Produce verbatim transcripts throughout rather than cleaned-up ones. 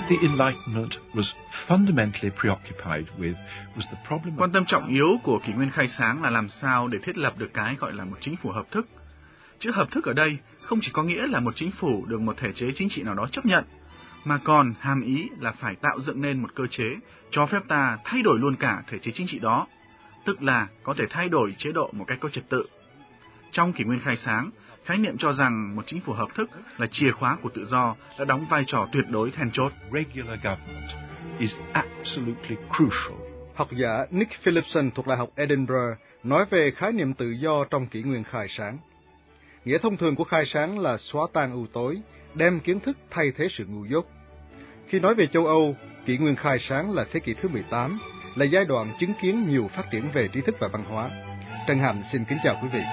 the Enlightenment was fundamentally preoccupied with was the problem. Quan tâm trọng yếu của kỷ nguyên khai sáng là làm sao để thiết lập được cái gọi là một chính phủ hợp thức. Chữ hợp thức ở đây không chỉ có nghĩa là một chính phủ được một thể chế chính trị nào đó chấp nhận, mà còn hàm ý là phải tạo dựng nên một cơ chế cho phép ta thay đổi luôn cả thể chế chính trị đó, tức là có thể thay đổi chế độ một cách có trật tự. Trong kỷ nguyên khai sáng, khái niệm cho rằng một chính phủ hợp thức là chìa khóa của tự do đã đóng vai trò tuyệt đối then chốt. Regular government is absolutely crucial. Học giả Nick Phillipson thuộc Đại học Edinburgh nói về khái niệm tự do trong kỷ nguyên khai sáng. Nghĩa thông thường của khai sáng là xóa tan ưu tối, đem kiến thức thay thế sự ngu dốt. Khi nói về châu Âu, kỷ nguyên khai sáng là thế kỷ thứ mười tám, là giai đoạn chứng kiến nhiều phát triển về trí thức và văn hóa. Trần Hạnh xin kính chào quý vị.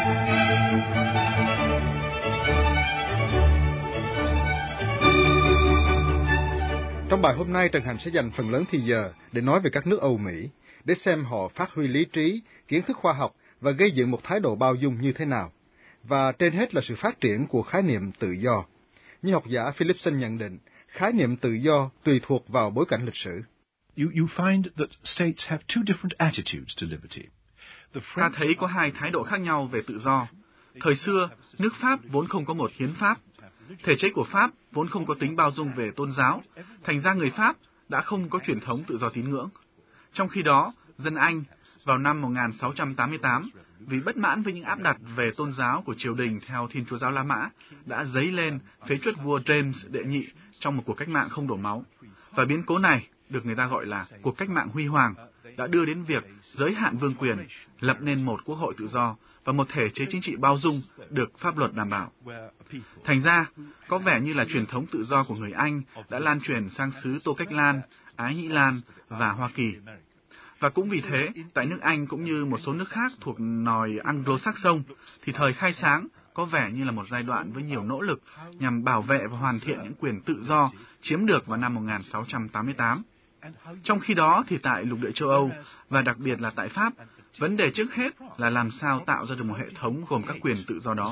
Trong bài hôm nay, Trần Hạnh sẽ dành phần lớn thời giờ để nói về các nước Âu Mỹ, để xem họ phát huy lý trí, kiến thức khoa học và gây dựng một thái độ bao dung như thế nào. Và trên hết là sự phát triển của khái niệm tự do. Như học giả Phillipson nhận định, khái niệm tự do tùy thuộc vào bối cảnh lịch sử. You, you find that states have two different attitudes to liberty. Ta thấy có hai thái độ khác nhau về tự do. Thời xưa, nước Pháp vốn không có một hiến pháp. Thể chế của Pháp vốn không có tính bao dung về tôn giáo, thành ra người Pháp đã không có truyền thống tự do tín ngưỡng. Trong khi đó, dân Anh vào năm một nghìn sáu trăm tám mươi tám, vì bất mãn với những áp đặt về tôn giáo của triều đình theo Thiên Chúa giáo La Mã, đã dấy lên phế truất vua James đệ nhị trong một cuộc cách mạng không đổ máu. Và biến cố này được người ta gọi là cuộc cách mạng huy hoàng, đã đưa đến việc giới hạn vương quyền, lập nên một quốc hội tự do và một thể chế chính trị bao dung được pháp luật đảm bảo. Thành ra, có vẻ như là truyền thống tự do của người Anh đã lan truyền sang xứ Tô Cách Lan, Ái Nhĩ Lan và Hoa Kỳ. Và cũng vì thế, tại nước Anh cũng như một số nước khác thuộc nòi Anglo-Saxon, thì thời khai sáng có vẻ như là một giai đoạn với nhiều nỗ lực nhằm bảo vệ và hoàn thiện những quyền tự do chiếm được vào năm một nghìn sáu trăm tám mươi tám. Trong khi đó thì tại lục địa châu Âu, và đặc biệt là tại Pháp, vấn đề trước hết là làm sao tạo ra được một hệ thống gồm các quyền tự do đó.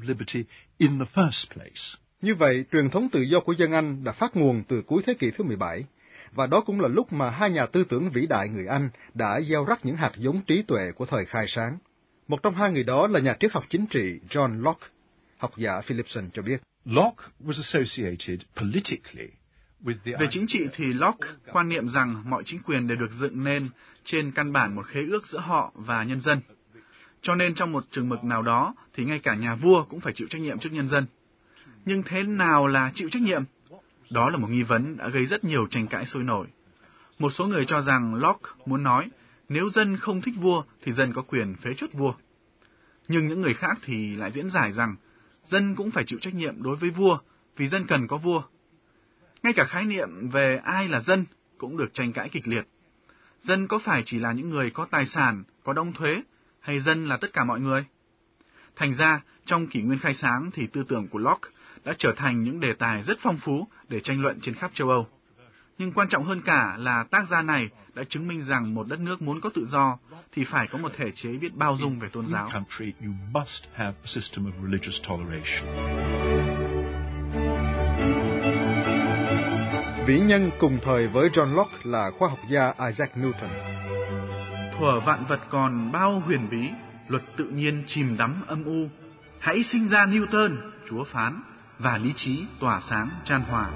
Như vậy, truyền thống tự do của dân Anh đã phát nguồn từ cuối thế kỷ thứ mười bảy, và đó cũng là lúc mà hai nhà tư tưởng vĩ đại người Anh đã gieo rắc những hạt giống trí tuệ của thời khai sáng. Một trong hai người đó là nhà triết học chính trị John Locke. Học giả Phillipson cho biết. Locke was associated politically. Về chính trị thì Locke quan niệm rằng mọi chính quyền đều được dựng nên trên căn bản một khế ước giữa họ và nhân dân. Cho nên trong một chừng mực nào đó thì ngay cả nhà vua cũng phải chịu trách nhiệm trước nhân dân. Nhưng thế nào là chịu trách nhiệm? Đó là một nghi vấn đã gây rất nhiều tranh cãi sôi nổi. Một số người cho rằng Locke muốn nói nếu dân không thích vua thì dân có quyền phế truất vua. Nhưng những người khác thì lại diễn giải rằng dân cũng phải chịu trách nhiệm đối với vua vì dân cần có vua. Ngay cả khái niệm về ai là dân cũng được tranh cãi kịch liệt. Dân có phải chỉ là những người có tài sản, có đóng thuế, hay dân là tất cả mọi người? Thành ra, trong kỷ nguyên khai sáng thì tư tưởng của Locke đã trở thành những đề tài rất phong phú để tranh luận trên khắp châu Âu. Nhưng quan trọng hơn cả là tác gia này đã chứng minh rằng một đất nước muốn có tự do thì phải có một thể chế biết bao dung về tôn giáo. Vĩ nhân cùng thời với John Locke là khoa học gia Isaac Newton. Thuở vạn vật còn bao huyền bí, luật tự nhiên chìm đắm âm u. Hãy sinh ra Newton, Chúa phán, và lý trí tỏa sáng chan hòa.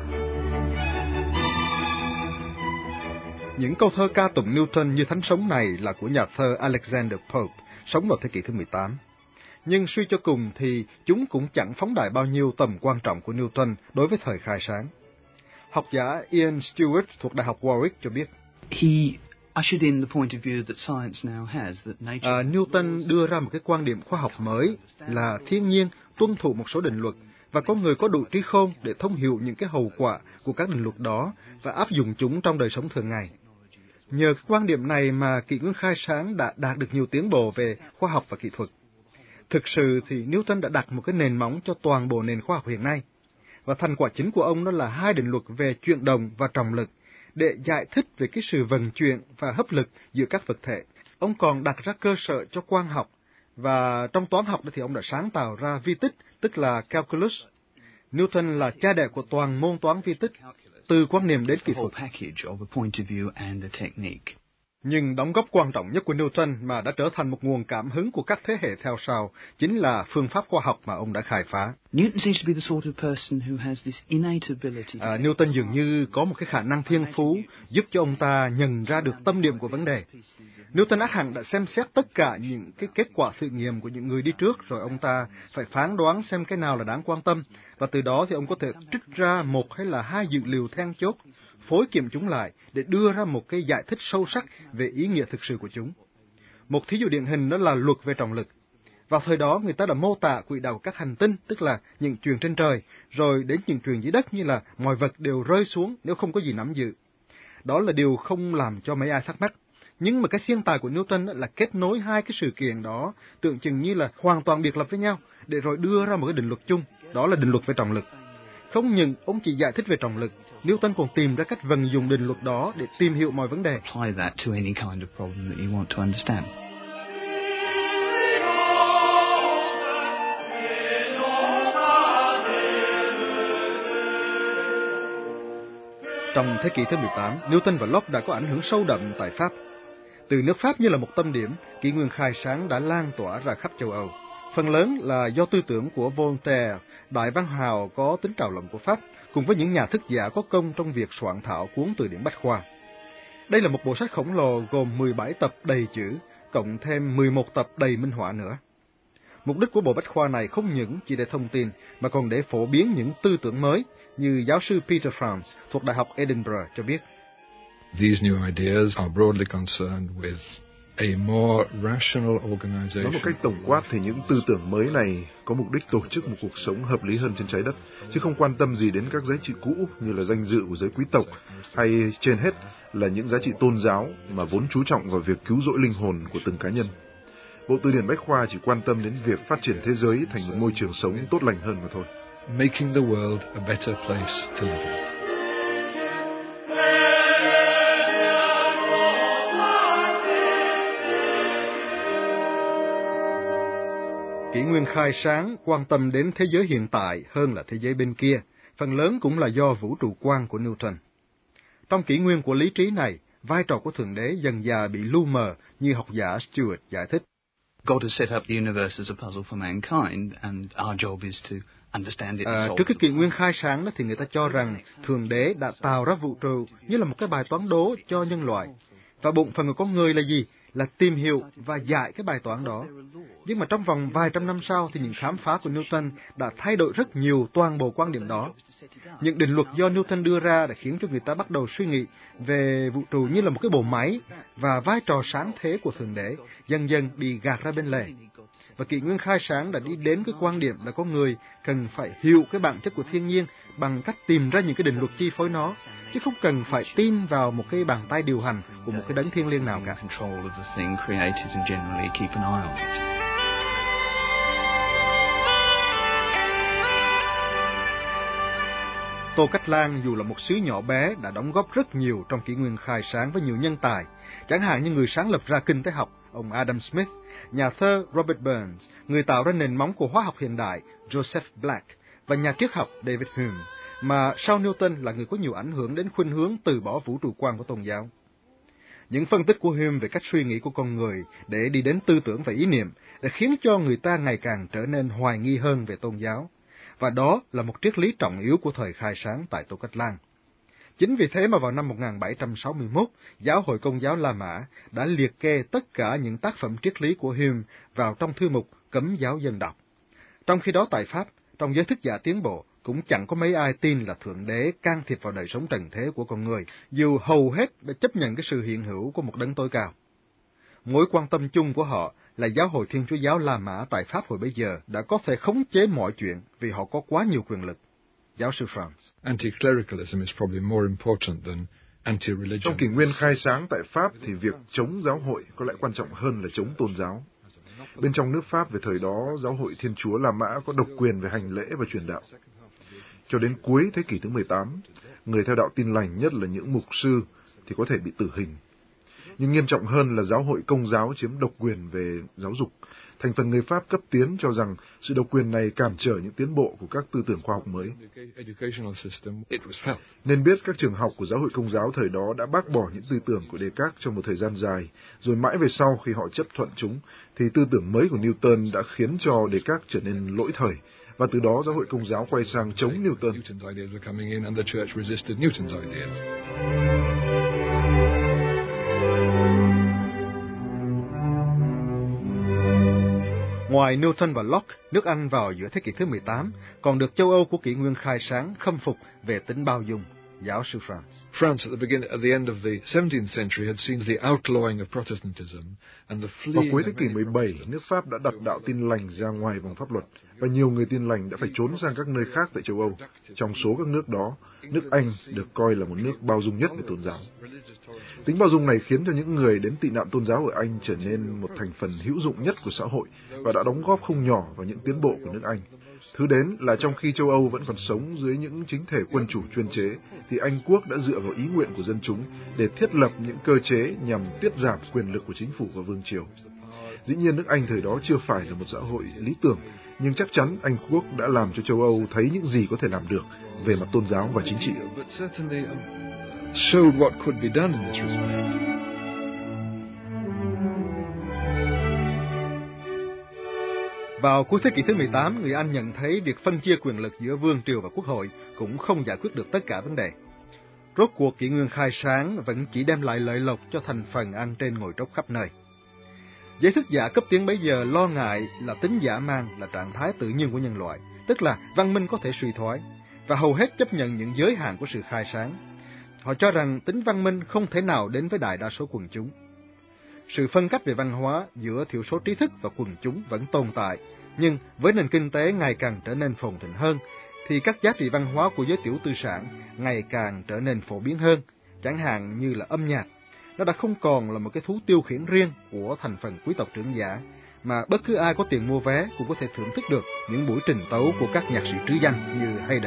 Những câu thơ ca tụng Newton như thánh sống này là của nhà thơ Alexander Pope, sống vào thế kỷ thứ mười tám. Nhưng suy cho cùng thì chúng cũng chẳng phóng đại bao nhiêu tầm quan trọng của Newton đối với thời khai sáng. Học giả Ian Stewart thuộc Đại học Warwick cho biết. He ushered in the point of view that science now has, that nature... À, Newton đưa ra một cái quan điểm khoa học mới là thiên nhiên tuân thủ một số định luật và có người có đủ trí khôn để thông hiểu những cái hậu quả của các định luật đó và áp dụng chúng trong đời sống thường ngày. Nhờ cái quan điểm này mà kỷ nguyên khai sáng đã đạt được nhiều tiến bộ về khoa học và kỹ thuật. Thực sự thì Newton đã đặt một cái nền móng cho toàn bộ nền khoa học hiện nay. Và thành quả chính của ông đó là hai định luật về chuyển động và trọng lực để giải thích về cái sự vận chuyển và hấp lực giữa các vật thể. Ông còn đặt ra cơ sở cho quang học, và trong toán học thì ông đã sáng tạo ra vi tích, tức là calculus. Newton là cha đẻ của toàn môn toán vi tích. từ quan niệm đến kỹ thuật. Nhưng đóng góp quan trọng nhất của Newton mà đã trở thành một nguồn cảm hứng của các thế hệ theo sau chính là phương pháp khoa học mà ông đã khai phá. À, Newton dường như có một cái khả năng thiên phú giúp cho ông ta nhận ra được tâm điểm của vấn đề. Newton ắt hẳn đã xem xét tất cả những cái kết quả thử nghiệm của những người đi trước, rồi ông ta phải phán đoán xem cái nào là đáng quan tâm, và từ đó thì ông có thể trích ra một hay là hai dữ liệu then chốt, phối kiểm chúng lại để đưa ra một cái giải thích sâu sắc về ý nghĩa thực sự của chúng. Một thí dụ điển hình đó là luật về trọng lực. Vào thời đó, người ta đã mô tả quỹ đạo của các hành tinh, tức là những chuyện trên trời, rồi đến những chuyện dưới đất như là mọi vật đều rơi xuống nếu không có gì nắm giữ. Đó là điều không làm cho mấy ai thắc mắc. Nhưng mà cái thiên tài của Newton là kết nối hai cái sự kiện đó tưởng chừng như là hoàn toàn biệt lập với nhau, để rồi đưa ra một cái định luật chung, đó là định luật về trọng lực. Không những ông chỉ giải thích về trọng lực, Newton còn tìm ra cách vận dụng định luật đó để tìm hiểu mọi vấn đề. Trong thế kỷ thứ mười tám, Newton và Locke đã có ảnh hưởng sâu đậm tại Pháp. Từ nước Pháp như là một tâm điểm, kỷ nguyên khai sáng đã lan tỏa ra khắp châu Âu. Phần lớn là do tư tưởng của Voltaire, đại văn hào có tính trào luận của Pháp, cùng với những nhà thức giả có công trong việc soạn thảo cuốn từ điển Bách Khoa. Đây là một bộ sách khổng lồ gồm mười bảy tập đầy chữ, cộng thêm mười một tập đầy minh họa nữa. Mục đích của bộ Bách Khoa này không những chỉ để thông tin, mà còn để phổ biến những tư tưởng mới, như giáo sư Peter Franz thuộc Đại học Edinburgh cho biết. These new ideas are broadly concerned with a more rational organization. Nói một cách tổng quát thì những tư tưởng mới này có mục đích tổ chức một cuộc sống hợp lý hơn trên trái đất, chứ không quan tâm gì đến các giá trị cũ như là danh dự của giới quý tộc, hay trên hết là những giá trị tôn giáo mà vốn chú trọng vào việc cứu rỗi linh hồn của từng cá nhân. Bộ từ điển Bách Khoa chỉ quan tâm đến việc phát triển thế giới thành một môi trường sống tốt lành hơn mà thôi. Making the world a better place to live in. Kỷ nguyên khai sáng quan tâm đến thế giới hiện tại hơn là thế giới bên kia, phần lớn cũng là do vũ trụ quan của Newton. Trong kỷ nguyên của lý trí này, vai trò của Thượng Đế dần dà bị lu mờ như học giả Stuart giải thích. God has set up the universe as a puzzle for mankind, and our job is to understand it and À, solve trước cái it. kỷ nguyên khai sáng đó thì người ta cho rằng Thượng Đế đã tạo ra vũ trụ như là một cái bài toán đố cho nhân loại. Và bổn phận của con người là gì? Là tìm hiểu và giải cái bài toán đó. Nhưng mà trong vòng vài trăm năm sau thì những khám phá của Newton đã thay đổi rất nhiều toàn bộ quan điểm đó. Những định luật do Newton đưa ra đã khiến cho người ta bắt đầu suy nghĩ về vũ trụ như là một cái bộ máy, và vai trò sáng thế của Thượng Đế dần dần bị gạt ra bên lề. Và kỷ nguyên khai sáng đã đi đến cái quan điểm là con người cần phải hiểu cái bản chất của thiên nhiên bằng cách tìm ra những cái định luật chi phối nó, chứ không cần phải tin vào một cái bàn tay điều hành của một cái đấng thiêng liêng nào cả. Tô Cách Lan dù là một xứ nhỏ bé đã đóng góp rất nhiều trong kỷ nguyên khai sáng với nhiều nhân tài, chẳng hạn như người sáng lập ra kinh tế học, ông Adam Smith, nhà thơ Robert Burns, người tạo ra nền móng của hóa học hiện đại Joseph Black, và nhà triết học David Hume, mà sau Newton là người có nhiều ảnh hưởng đến khuynh hướng từ bỏ vũ trụ quan của tôn giáo. Những phân tích của Hume về cách suy nghĩ của con người để đi đến tư tưởng và ý niệm đã khiến cho người ta ngày càng trở nên hoài nghi hơn về tôn giáo. Và đó là một triết lý trọng yếu của thời khai sáng tại Tô Cách Lan. Chính vì thế mà vào năm một nghìn bảy trăm sáu mươi mốt, Giáo hội Công giáo La Mã đã liệt kê tất cả những tác phẩm triết lý của Hume vào trong thư mục cấm giáo dân đọc. Trong khi đó tại Pháp, trong giới thức giả tiến bộ, cũng chẳng có mấy ai tin là Thượng Đế can thiệp vào đời sống trần thế của con người, dù hầu hết đã chấp nhận cái sự hiện hữu của một đấng tối cao. Mối quan tâm chung của họ là Giáo hội Thiên Chúa giáo La Mã tại Pháp hồi bấy giờ đã có thể khống chế mọi chuyện vì họ có quá nhiều quyền lực. Giáo sư Franz. Anti-clericalism is probably more important than anti-religion. Trong kỷ nguyên khai sáng tại Pháp thì việc chống giáo hội có lẽ quan trọng hơn là chống tôn giáo. Bên trong nước Pháp về thời đó, Giáo hội Thiên Chúa La Mã có độc quyền về hành lễ và truyền đạo. Cho đến cuối thế kỷ thứ mười tám, người theo đạo Tin lành, nhất là những mục sư, thì có thể bị tử hình. Nhưng nghiêm trọng hơn là Giáo hội Công giáo chiếm độc quyền về giáo dục, Thành phần người Pháp cấp tiến cho rằng sự độc quyền này cản trở những tiến bộ của các tư tưởng khoa học mới. Nên biết các trường học của giáo hội Công giáo thời đó đã bác bỏ những tư tưởng của Descartes trong một thời gian dài, rồi mãi về sau khi họ chấp thuận chúng, thì tư tưởng mới của Newton đã khiến cho Descartes trở nên lỗi thời, và từ đó giáo hội Công giáo quay sang chống Newton. Ngoài Newton và Locke, nước Anh vào giữa thế kỷ thứ mười tám còn được châu Âu của kỷ nguyên khai sáng khâm phục về tính bao dung. Giáo sư France. France at the beginning, at the end of the seventeenth century had seen the outlawing of Protestantism and the fleeing. Vào cuối thế kỷ mười bảy, nước Pháp đã đặt đạo Tin lành ra ngoài vòng pháp luật, và nhiều người Tin lành đã phải trốn sang các nơi khác tại châu Âu. Trong số các nước đó, nước Anh được coi là một nước bao dung nhất về tôn giáo. Tính bao dung này khiến cho những người đến tị nạn tôn giáo ở Anh trở nên một thành phần hữu dụng nhất của xã hội và đã đóng góp không nhỏ vào những tiến bộ của nước Anh. Thứ đến là trong khi châu Âu vẫn còn sống dưới những chính thể quân chủ chuyên chế, thì Anh quốc đã dựa vào ý nguyện của dân chúng để thiết lập những cơ chế nhằm tiết giảm quyền lực của chính phủ và vương triều. Dĩ nhiên nước Anh thời đó chưa phải là một xã hội lý tưởng, nhưng chắc chắn Anh quốc đã làm cho châu Âu thấy những gì có thể làm được về mặt tôn giáo và chính trị. Vào cuối thế kỷ thứ mười tám, người Anh nhận thấy việc phân chia quyền lực giữa vương triều và quốc hội cũng không giải quyết được tất cả vấn đề. Rốt cuộc kỷ nguyên khai sáng vẫn chỉ đem lại lợi lộc cho thành phần ăn trên ngồi tróc khắp nơi. Giới thức giả cấp tiến bấy giờ lo ngại là tính dã man là trạng thái tự nhiên của nhân loại, tức là văn minh có thể suy thoái, và hầu hết chấp nhận những giới hạn của sự khai sáng. Họ cho rằng tính văn minh không thể nào đến với đại đa số quần chúng. Sự phân cách về văn hóa giữa thiểu số trí thức và quần chúng vẫn tồn tại, nhưng với nền kinh tế ngày càng trở nên phồn thịnh hơn, thì các giá trị văn hóa của giới tiểu tư sản ngày càng trở nên phổ biến hơn, chẳng hạn như là âm nhạc. Nó đã không còn là một cái thú tiêu khiển riêng của thành phần quý tộc trưởng giả, mà bất cứ ai có tiền mua vé cũng có thể thưởng thức được những buổi trình tấu của các nhạc sĩ trứ danh như Haydn.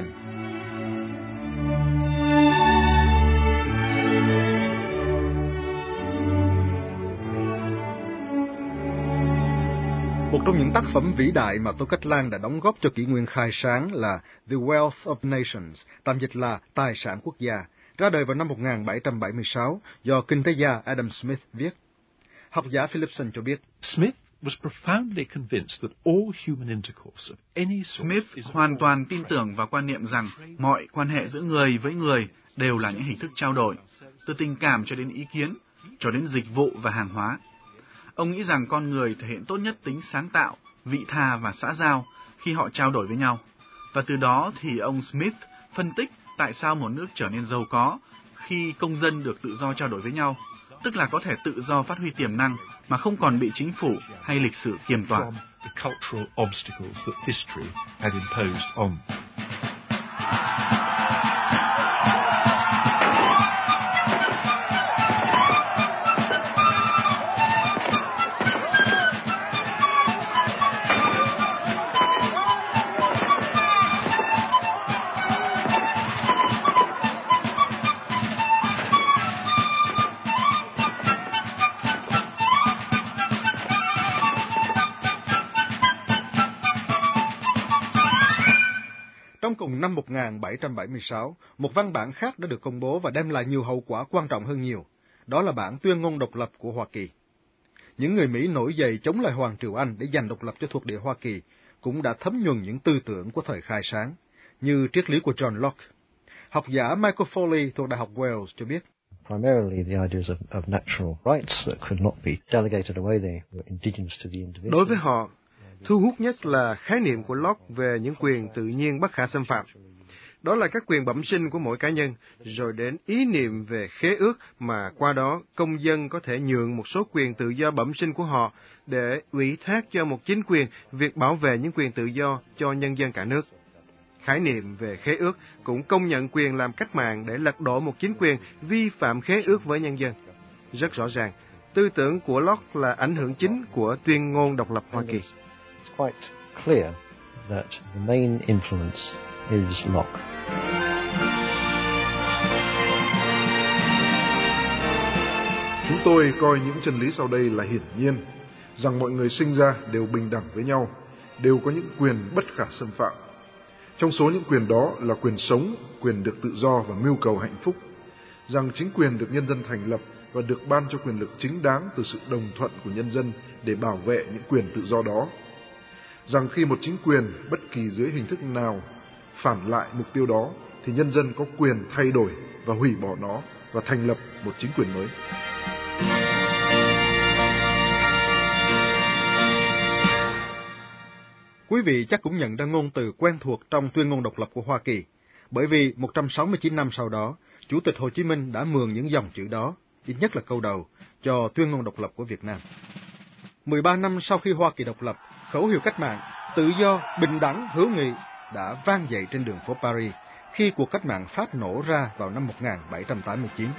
Một trong những tác phẩm vĩ đại mà Tô Cách Lan đã đóng góp cho kỷ nguyên khai sáng là The Wealth of Nations, tạm dịch là Tài sản quốc gia, ra đời vào năm một nghìn bảy trăm bảy mươi sáu do kinh tế gia Adam Smith viết. Học giả Philipson cho biết, Smith was profoundly convinced that all human intercourse of any sort Smith hoàn toàn tin tưởng vào quan niệm rằng mọi quan hệ giữa người với người đều là những hình thức trao đổi, từ tình cảm cho đến ý kiến, cho đến dịch vụ và hàng hóa. Ông nghĩ rằng con người thể hiện tốt nhất tính sáng tạo, vị tha và xã giao khi họ trao đổi với nhau. Và từ đó thì ông Smith phân tích tại sao một nước trở nên giàu có khi công dân được tự do trao đổi với nhau, tức là có thể tự do phát huy tiềm năng mà không còn bị chính phủ hay lịch sử kiềm toạc. Trong cùng năm một nghìn bảy trăm bảy mươi sáu, một văn bản khác đã được công bố và đem lại nhiều hậu quả quan trọng hơn nhiều. Đó là bản tuyên ngôn độc lập của Hoa Kỳ. Những người Mỹ nổi dậy chống lại Hoàng triều Anh để giành độc lập cho thuộc địa Hoa Kỳ cũng đã thấm nhuần những tư tưởng của thời khai sáng, như triết lý của John Locke. Học giả Michael Foley thuộc Đại học Wales cho biết, Primarily, the ideas of, of natural rights that could not be delegated away, they were indigenous to the individual. Đối với họ, thu hút nhất là khái niệm của Locke về những quyền tự nhiên bất khả xâm phạm. Đó là các quyền bẩm sinh của mỗi cá nhân, rồi đến ý niệm về khế ước mà qua đó công dân có thể nhượng một số quyền tự do bẩm sinh của họ để ủy thác cho một chính quyền việc bảo vệ những quyền tự do cho nhân dân cả nước. Khái niệm về khế ước cũng công nhận quyền làm cách mạng để lật đổ một chính quyền vi phạm khế ước với nhân dân. Rất rõ ràng, tư tưởng của Locke là ảnh hưởng chính của tuyên ngôn độc lập Hoa Kỳ. It's quite clear that the main influence is Locke. Chúng tôi coi những chân lý sau đây là hiển nhiên. rằng mọi người sinh ra đều bình đẳng với nhau, đều có những quyền bất khả xâm phạm. Trong số những quyền đó là quyền sống, quyền được tự do và mưu cầu hạnh phúc, rằng chính quyền được nhân dân thành lập và được ban cho quyền lực chính đáng từ sự đồng thuận của nhân dân để bảo vệ những quyền tự do đó, rằng khi một chính quyền bất kỳ dưới hình thức nào phản lại mục tiêu đó thì nhân dân có quyền thay đổi và hủy bỏ nó và thành lập một chính quyền mới. Quý vị chắc cũng nhận ra ngôn từ quen thuộc trong tuyên ngôn độc lập của Hoa Kỳ, bởi vì một trăm sáu mươi chín năm sau đó, Chủ tịch Hồ Chí Minh đã mượn những dòng chữ đó, ít nhất là câu đầu, cho tuyên ngôn độc lập của Việt Nam. mười ba năm sau khi Hoa Kỳ độc lập, khẩu hiệu cách mạng, tự do, bình đẳng, hữu nghị đã vang dậy trên đường phố Paris khi cuộc cách mạng Pháp nổ ra vào năm một nghìn bảy trăm tám mươi chín.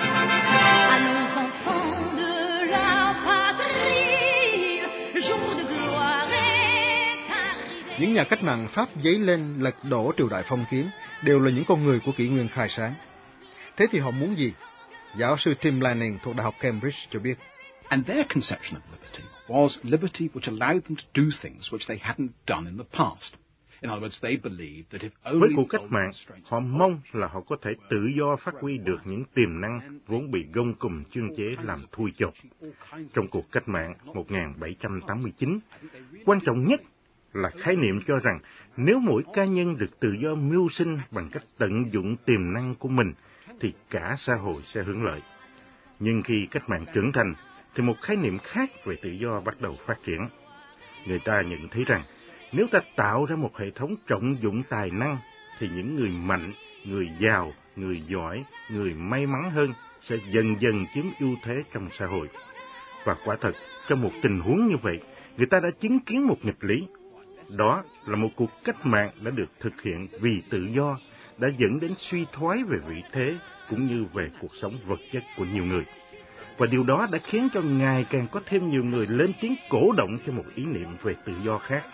Những nhà cách mạng Pháp dấy lên lật đổ triều đại phong kiến đều là những con người của kỷ nguyên khai sáng. Thế thì họ muốn gì? Giáo sư Tim Lanning thuộc Đại học Cambridge cho biết. And their conception of liberty was liberty which allowed them to do things which they hadn't done in the past. In other words, they believed that if only Với cuộc cách mạng, họ mong là họ có thể tự do phát huy được những tiềm năng vốn bị gông cùm chương chế làm thui chột. Trong cuộc cách mạng một nghìn bảy trăm tám mươi chín, quan trọng nhất là khái niệm cho rằng nếu mỗi cá nhân được tự do mưu sinh bằng cách tận dụng tiềm năng của mình, thì cả xã hội sẽ hưởng lợi. Nhưng khi cách mạng trưởng thành, thì một khái niệm khác về tự do bắt đầu phát triển. Người ta nhận thấy rằng, nếu ta tạo ra một hệ thống trọng dụng tài năng, thì những người mạnh, người giàu, người giỏi, người may mắn hơn sẽ dần dần chiếm ưu thế trong xã hội. Và quả thật, trong một tình huống như vậy, người ta đã chứng kiến một nghịch lý. Đó là một cuộc cách mạng đã được thực hiện vì tự do, đã dẫn đến suy thoái về vị thế cũng như về cuộc sống vật chất của nhiều người. Và điều đó đã khiến cho ngày càng có thêm nhiều người lên tiếng cổ động cho một ý niệm về tự do khác.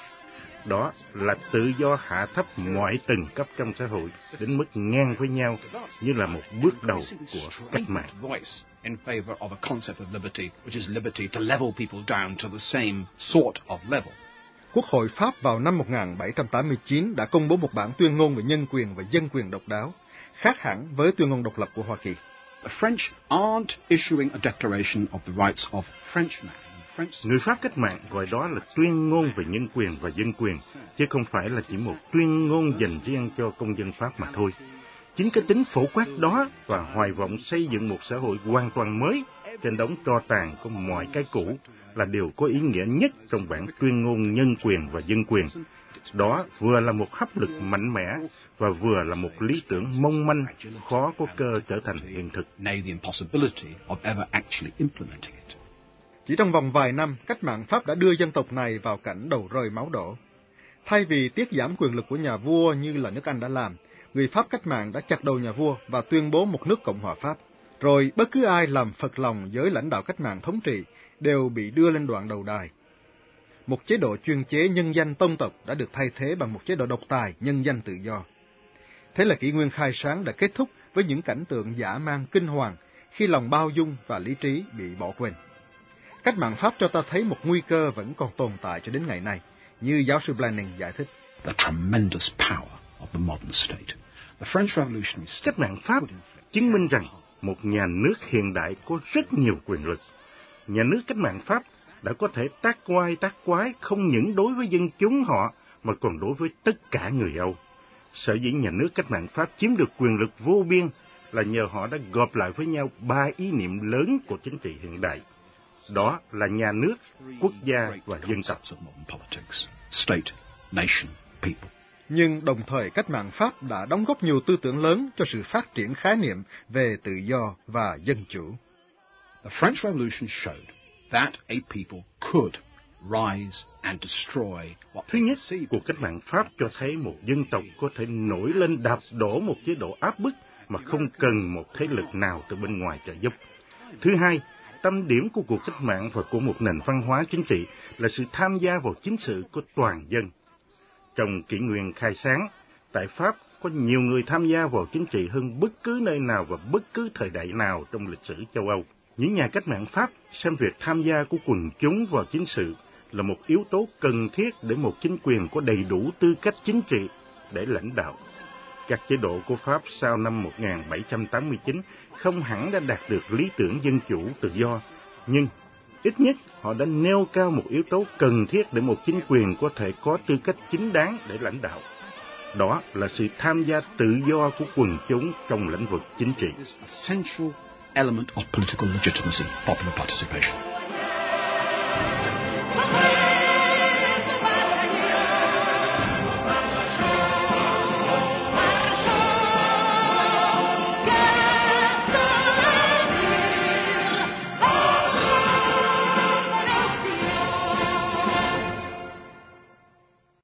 Đó là tự do hạ thấp mọi tầng cấp trong xã hội đến mức ngang với nhau, như là một bước đầu của cách mạng. In favor of a concept of liberty, which is liberty to level people down to the same sort of level. Quốc hội Pháp vào năm một nghìn bảy trăm tám mươi chín đã công bố một bản tuyên ngôn về nhân quyền và dân quyền độc đáo, khác hẳn với tuyên ngôn độc lập của Hoa Kỳ. The French aren't issuing a declaration of the rights of Frenchmen. Người Pháp cách mạng gọi đó là tuyên ngôn về nhân quyền và dân quyền, chứ không phải là chỉ một tuyên ngôn dành riêng cho công dân Pháp mà thôi. Chính cái tính phổ quát đó và hoài vọng xây dựng một xã hội hoàn toàn mới trên đống tro tàn của mọi cái cũ là điều có ý nghĩa nhất trong bản tuyên ngôn nhân quyền và dân quyền. Đó vừa là một hấp lực mạnh mẽ và vừa là một lý tưởng mong manh, khó có cơ trở thành hiện thực. Chỉ trong vòng vài năm, cách mạng Pháp đã đưa dân tộc này vào cảnh đầu rơi máu đổ. Thay vì tiết giảm quyền lực của nhà vua như là nước Anh đã làm, người Pháp cách mạng đã chặt đầu nhà vua và tuyên bố một nước Cộng hòa Pháp. Rồi bất cứ ai làm phật lòng giới lãnh đạo cách mạng thống trị đều bị đưa lên đoạn đầu đài. Một chế độ chuyên chế nhân danh tông tộc đã được thay thế bằng một chế độ độc tài nhân danh tự do. Thế là kỷ nguyên khai sáng đã kết thúc với những cảnh tượng dã man kinh hoàng khi lòng bao dung và lý trí bị bỏ quên. Cách mạng Pháp cho ta thấy một nguy cơ vẫn còn tồn tại cho đến ngày nay, như giáo sư Blanning giải thích. The tremendous power of the modern state. The French Revolution. Cách mạng Pháp chứng minh rằng một nhà nước hiện đại có rất nhiều quyền lực. Nhà nước cách mạng Pháp đã có thể tác oai tác quái không những đối với dân chúng họ mà còn đối với tất cả người Âu. Sở dĩ nhà nước cách mạng Pháp chiếm được quyền lực vô biên là nhờ họ đã gộp lại với nhau ba ý niệm lớn của chính trị hiện đại. Đó là nhà nước, quốc gia và dân tộc. State, nation, people. Nhưng đồng thời cách mạng Pháp đã đóng góp nhiều tư tưởng lớn cho sự phát triển khái niệm về tự do và dân chủ. The French Revolution showed that a people could rise and destroy what Thứ nhất, cuộc cách mạng Pháp cho thấy một dân tộc có thể nổi lên đạp đổ một chế độ áp bức mà không cần một thế lực nào từ bên ngoài trợ giúp. Thứ hai, tâm điểm của cuộc cách mạng và của một nền văn hóa chính trị là sự tham gia vào chính sự của toàn dân. Trong kỷ nguyên khai sáng, tại Pháp có nhiều người tham gia vào chính trị hơn bất cứ nơi nào và bất cứ thời đại nào trong lịch sử châu Âu. Những nhà cách mạng Pháp xem việc tham gia của quần chúng vào chính sự là một yếu tố cần thiết để một chính quyền có đầy đủ tư cách chính trị để lãnh đạo. Các chế độ của Pháp sau năm một nghìn bảy trăm tám mươi chín không hẳn đã đạt được lý tưởng dân chủ tự do, nhưng ít nhất họ đã nêu cao một yếu tố cần thiết để một chính quyền có thể có tư cách chính đáng để lãnh đạo. Đó là sự tham gia tự do của quần chúng trong lĩnh vực chính trị. Essential element of political legitimacy, popular participation.